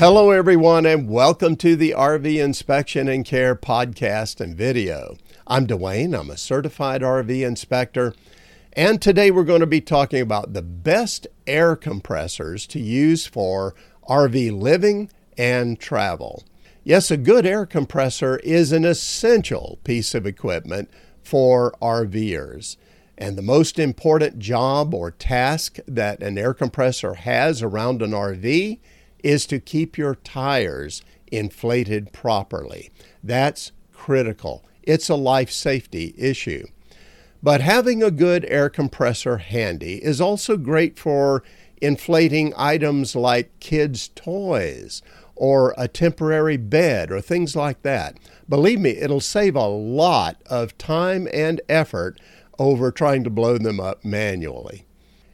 Hello, everyone, and welcome to the RV Inspection and Care podcast and video. I'm Dwayne. I'm a certified RV inspector, and today we're going to be talking about the best air compressors to use for RV living and travel. Yes, a good air compressor is an essential piece of equipment for RVers. And the most important job or task that an air compressor has around an RV is to keep your tires inflated properly. That's critical. It's a life safety issue. But having a good air compressor handy is also great for inflating items like kids' toys or a temporary bed or things like that. Believe me, it'll save a lot of time and effort over trying to blow them up manually.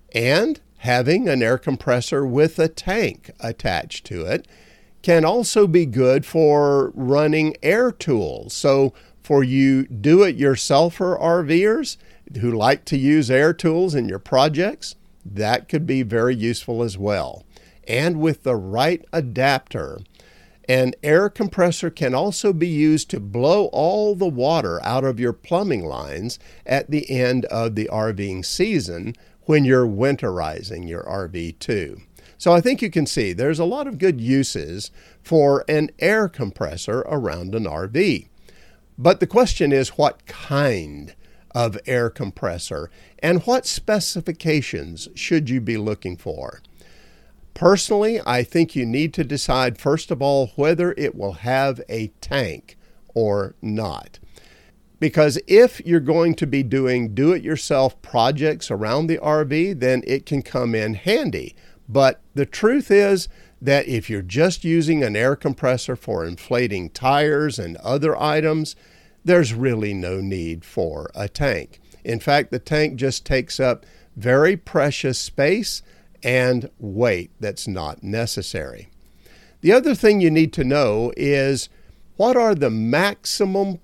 And having an air compressor with a tank attached to it can also be good for running air tools. So for you do-it-yourselfer RVers who like to use air tools in your projects, that could be very useful as well. And with the right adapter, an air compressor can also be used to blow all the water out of your plumbing lines at the end of the RVing season when you're winterizing your RV too. So I think you can see there's a lot of good uses for an air compressor around an RV. But the question is, what kind of air compressor and what specifications should you be looking for? Personally, I think you need to decide, first of all, whether it will have a tank or not. Because if you're going to be doing do-it-yourself projects around the RV, then it can come in handy. But the truth is that if you're just using an air compressor for inflating tires and other items, there's really no need for a tank. In fact, the tank just takes up very precious space and weight that's not necessary. The other thing you need to know is, what are the maximum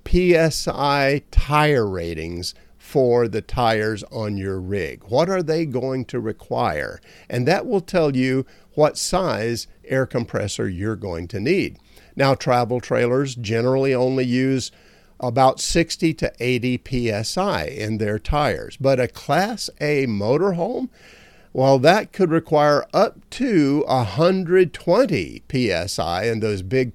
PSI tire ratings for the tires on your rig? What are they going to require? And that will tell you what size air compressor you're going to need. Now, travel trailers generally only use about 60 to 80 PSI in their tires. But a Class A motorhome, well, that could require up to 120 PSI in those big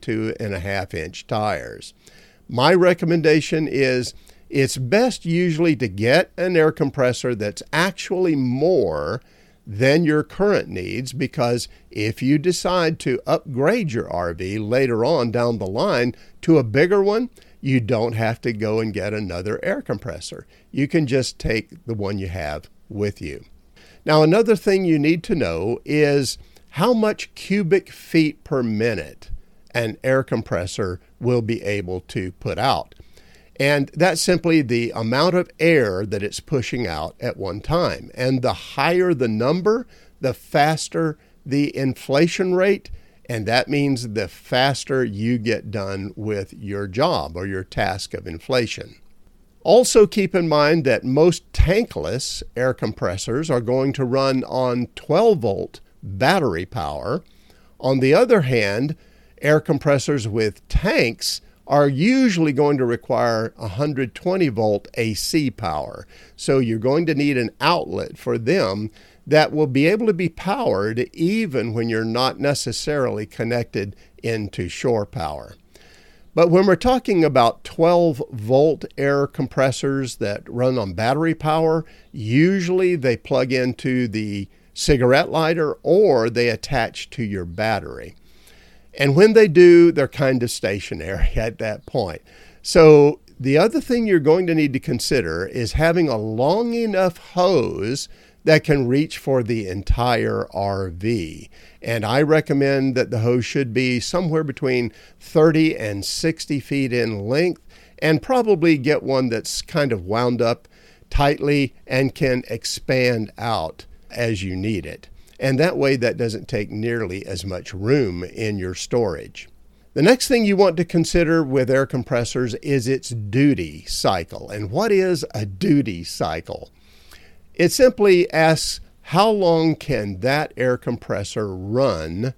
22.5-inch tires. My recommendation is it's best usually to get an air compressor that's actually more than your current needs, because if you decide to upgrade your RV later on down the line to a bigger one, you don't have to go and get another air compressor. You can just take the one you have with you. Now, another thing you need to know is how much cubic feet per minute an air compressor will be able to put out. And that's simply the amount of air that it's pushing out at one time. And the higher the number, the faster the inflation rate, and that means the faster you get done with your job or your task of inflation. Also keep in mind that most tankless air compressors are going to run on 12-volt battery power. On the other hand, air compressors with tanks are usually going to require 120-volt AC power. So you're going to need an outlet for them that will be able to be powered even when you're not necessarily connected into shore power. But when we're talking about 12-volt air compressors that run on battery power, usually they plug into the cigarette lighter or they attach to your battery. And when they do, they're kind of stationary at that point. So the other thing you're going to need to consider is having a long enough hose that can reach for the entire RV. And I recommend that the hose should be somewhere between 30 and 60 feet in length, and probably get one that's kind of wound up tightly and can expand out as you need it. And that way that doesn't take nearly as much room in your storage. The next thing you want to consider with air compressors is its duty cycle. And what is a duty cycle? It simply asks, how long can that air compressor run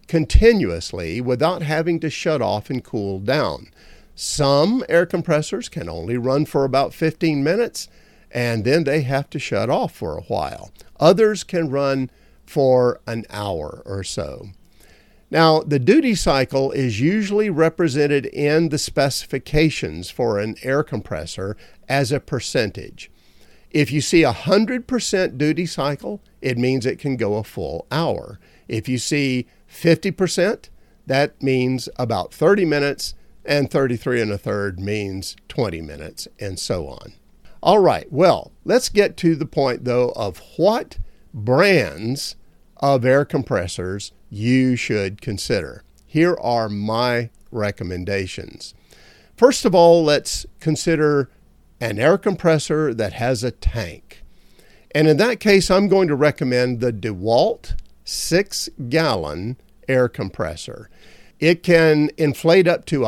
continuously without having to shut off and cool down. Some air compressors can only run for about 15 minutes, and then they have to shut off for a while. Others can run for an hour or so. Now, the duty cycle is usually represented in the specifications for an air compressor as a percentage. If you see 100% duty cycle, it means it can go a full hour. If you see 50%, that means about 30 minutes, and 33 1/3 means 20 minutes, and so on. All right, well, let's get to the point, though, of what brands of air compressors you should consider. Here are my recommendations. First of all, let's consider an air compressor that has a tank. And in that case, I'm going to recommend the DeWalt 6-gallon air compressor. It can inflate up to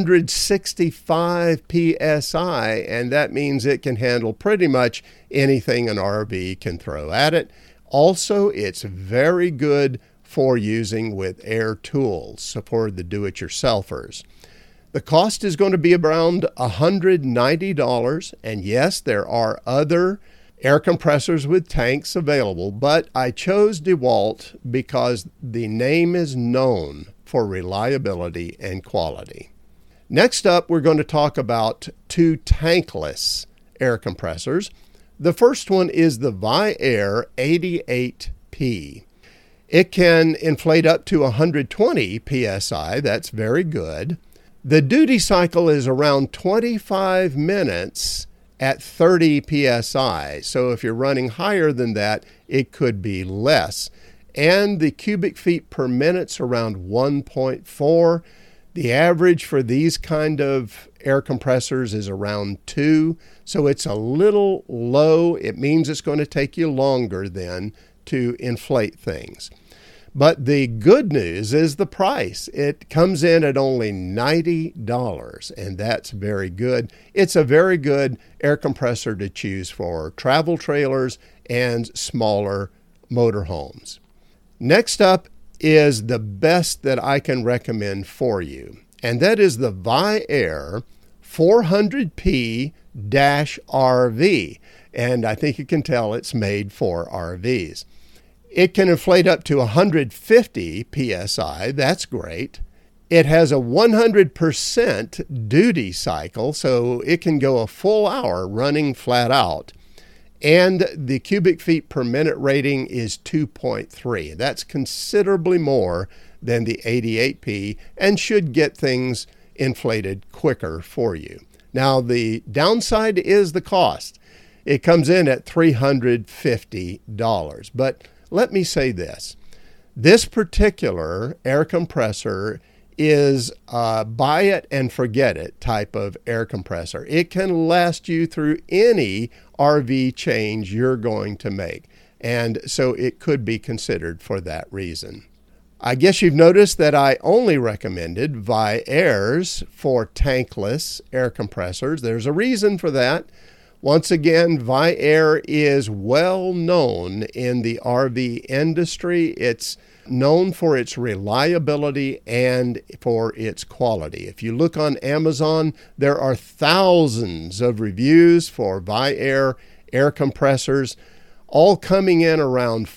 165 psi, and that means it can handle pretty much anything an RV can throw at it. Also, it's very good for using with air tools, so for the do-it-yourselfers. The cost is going to be around $190, and yes, there are other air compressors with tanks available, but I chose DeWalt because the name is known for reliability and quality. Next up, we're going to talk about two tankless air compressors. The first one is the Viair 88P. It can inflate up to 120 psi. That's very good. The duty cycle is around 25 minutes at 30 psi. So if you're running higher than that, it could be less. And the cubic feet per minute's around 1.4. The average for these kind of air compressors is around 2. So it's a little low. It means it's going to take you longer then to inflate things. But the good news is the price. It comes in at only $90, and that's very good. It's a very good air compressor to choose for travel trailers and smaller motorhomes. Next up is the best that I can recommend for you, and that is the Viair 400P-RV. And I think you can tell it's made for RVs. It can inflate up to 150 psi. That's great. It has a 100% duty cycle, so it can go a full hour running flat out. And the cubic feet per minute rating is 2.3. That's considerably more than the 88P and should get things inflated quicker for you. Now, the downside is the cost. It comes in at $350. But let me say this. This particular air compressor is a buy it and forget it type of air compressor. It can last you through any RV change you're going to make. And so it could be considered for that reason. I guess you've noticed that I only recommended Viairs for tankless air compressors. There's a reason for that. Once again, Viair is well known in the RV industry. It's known for its reliability and for its quality. If you look on Amazon, there are thousands of reviews for Viair air compressors, all coming in around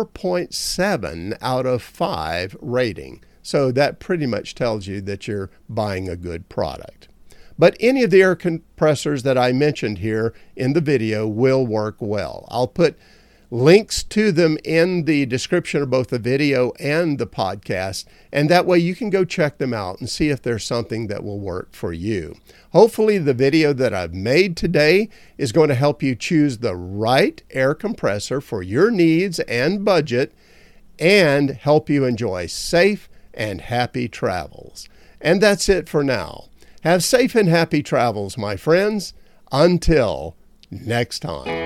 4.7 out of 5 rating. So that pretty much tells you that you're buying a good product. But any of the air compressors that I mentioned here in the video will work well. I'll put links to them in the description of both the video and the podcast, and that way you can go check them out and see if there's something that will work for you. Hopefully the video that I've made today is going to help you choose the right air compressor for your needs and budget and help you enjoy safe and happy travels. And that's it for now. Have safe and happy travels, my friends. Until next time.